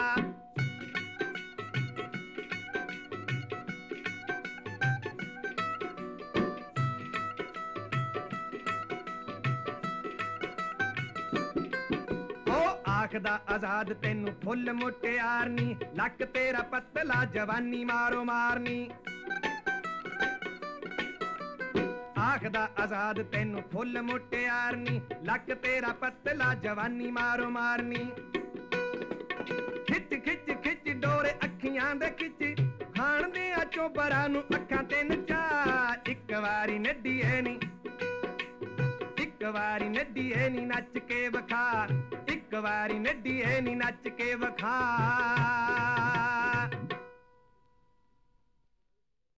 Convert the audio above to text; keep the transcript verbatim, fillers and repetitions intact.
ਆਖਦਾ ਆਜ਼ਾਦ ਤੈਨੂੰ ਫੁੱਲ ਮੁਟਿਆਰ ਨੀ, ਲੱਕ ਤੇਰਾ ਪਤਲਾ ਜਵਾਨੀ ਮਾਰੋ ਮਾਰਨੀ। ਆਖਦਾ ਆਜ਼ਾਦ ਤੈਨੂੰ ਫੁੱਲ ਮੁਟਿਆਰ ਨੀ, ਲੱਕ ਤੇਰਾ ਪਤਲਾ ਜਵਾਨੀ ਮਾਰੋ ਮਾਰਨੀ। ਖਿੱਚ ਖਿੱਚ ਖਿੱਚ ਡੋਰੇ ਅੱਖੀਆਂ ਦੇ ਖਿੱਚ, ਖਾਣ ਦਿਆਂ ਚੋਬਰਾਂ ਨੂੰ ਅੱਖਾਂ ਤੇ ਨਚਾ। ਇੱਕ ਵਾਰੀ ਨੱਡੀਏ ਨੀ, ਇੱਕ ਵਾਰੀ ਨੱਡੀਏ ਨੀ ਨੱਚ ਕੇ ਵਿਖਾ, ਇੱਕ ਵਾਰੀ ਨੱਡੀਏ ਨੀ ਨੱਚ ਕੇ ਵਿਖਾ।